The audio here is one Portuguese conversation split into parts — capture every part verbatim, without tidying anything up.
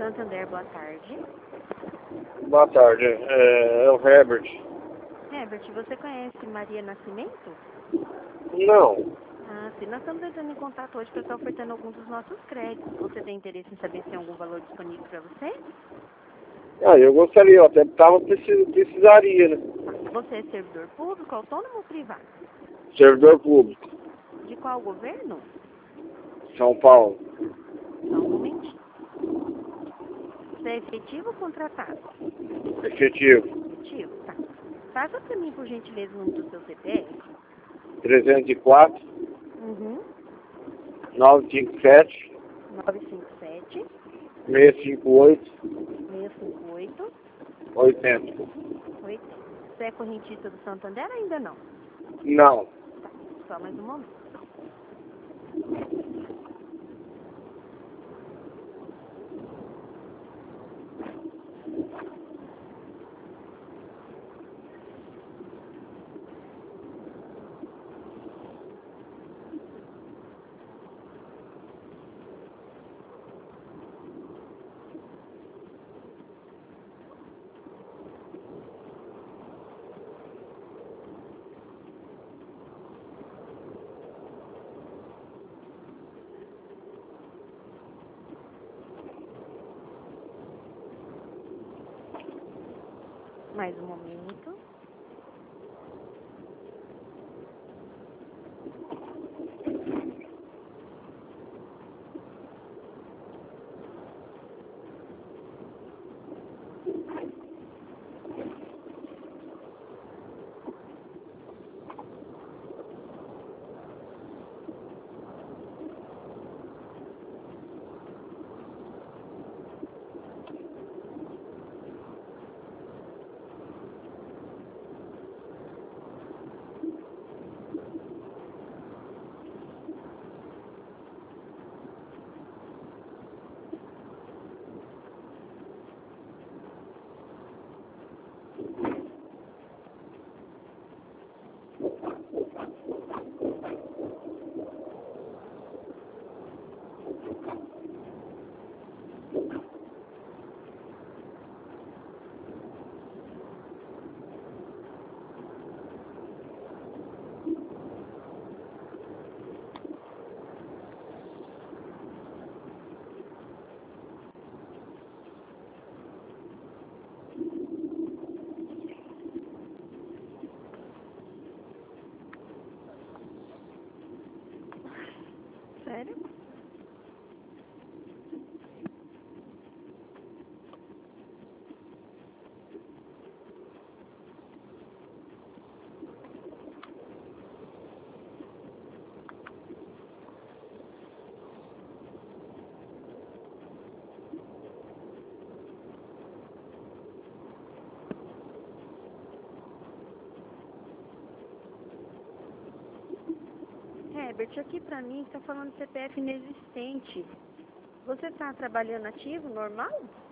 Santander, boa tarde. Boa tarde, é, é o Herbert. Herbert, você conhece Maria Nascimento? Não, Ah, sim. Nós estamos entrando em contato hoje para estar ofertando alguns dos nossos créditos. Você tem interesse em saber se tem algum valor disponível para você? ah, eu gostaria, eu até tava, precis, precisaria, né? Você é servidor público, autônomo ou privado? Servidor público, De qual governo? São Paulo, Só um momentinho. Você é efetivo ou contratado? efetivo, Efetivo, tá. Faça para mim, por gentileza, o número do seu C P F. trezentos e quatro, Uhum. novecentos e cinquenta e sete, nove cinco sete, seiscentos e cinquenta e oito, seis cinco oito, oitenta. oitenta. Você é correntista do Santander ou ainda não? Não, Tá. Só mais um momento. Mais um momento. Sério? Herbert, aqui pra mim está falando C P F inexistente. Você está trabalhando ativo, normal?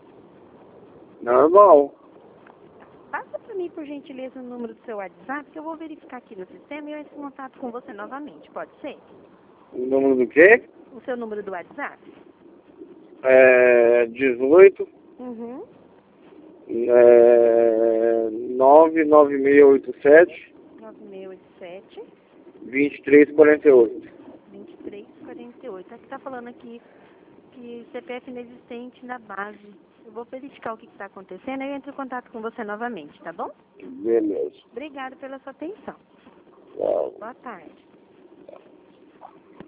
normal. Passa para mim, por gentileza, o número do seu WhatsApp, que eu vou verificar aqui no sistema e eu entro em contato com você novamente, pode ser? O número do quê? O seu número do WhatsApp? É dezoito, Uhum. é, nove nove seis oito sete, nove seis oito sete, vinte e três quarenta e oito. vinte e três quarenta e oito. Aqui está falando aqui que C P F inexistente na base. Eu vou verificar o que está acontecendo e eu entro em contato com você novamente, tá bom? Beleza. Obrigada pela sua atenção. Tchau. Boa tarde.